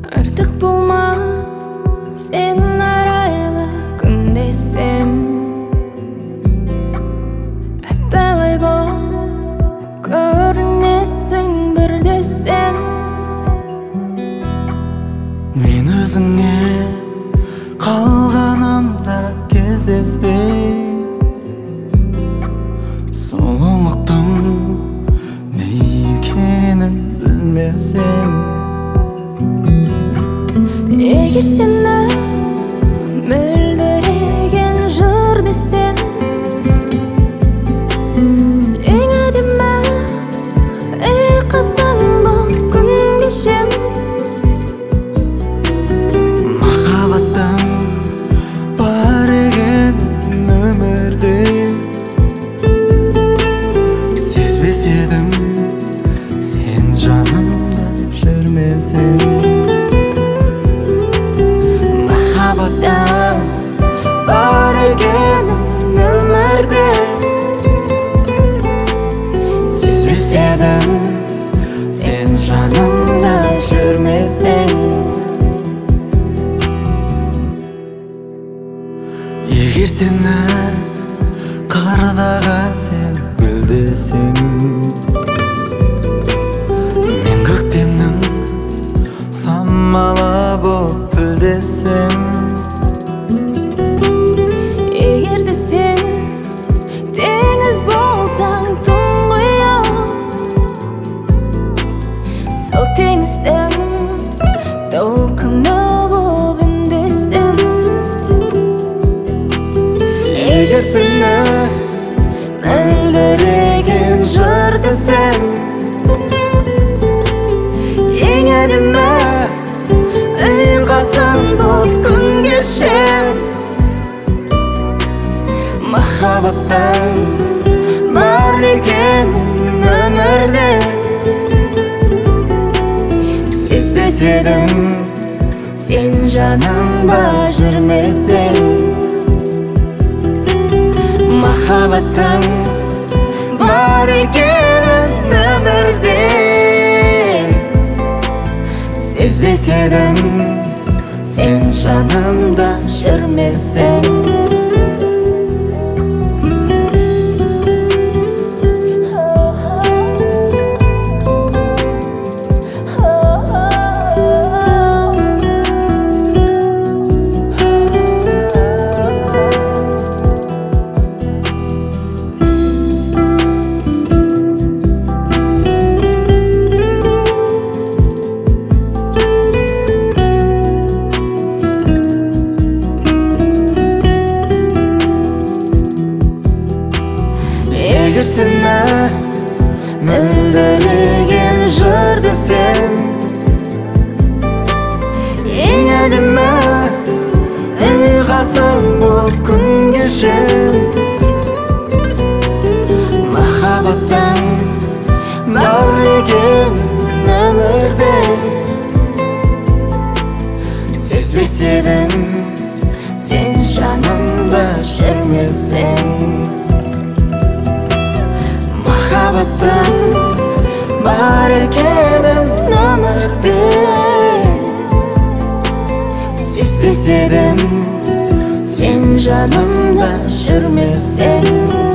Артык болмас сен арайлы күн десем, әппәлай болып көрінесің бір десең. Мен өзіңе қалғанымда кездеспей, сұлулықтың не екенін білмесем. Егер сені мөлдіреген жыр десем, ең әдемі ұйқасың бұл күн кешем. Махаббаттың бар екен өмірде, сезбес едім сен жанымда жүрмесең. Махаббаттың бар екен өмірде, сезбес едім сен жанымда жүрмесең. Егер сені қардағы сен гүл десең, мен көктемнің самалы болып гүлдесем. егер де сен теңіз болсаң тұңғиық, сол теңіздің толқыны болып үндесем. Егер сені мөлдіреген жыр десем, ең әдемі ұйқасың бұл күн кешем. Махаббаттың бар екен өмірде, сезбес едім сен жанымда жүрмесең. Махаббаттың бар екен өмірде, сезбес едім сен жанымда жүрмесең. Егер сені мөлдіреген жыр десем, ең әдемі ұйқасың бұл күн кешем. Махаббаттың бар екен өмірде, сезбес едім сен жанымда жүрмесең. Махаббаттың бар екен өмірде, сезбес едім сен жанымда жүрмесең.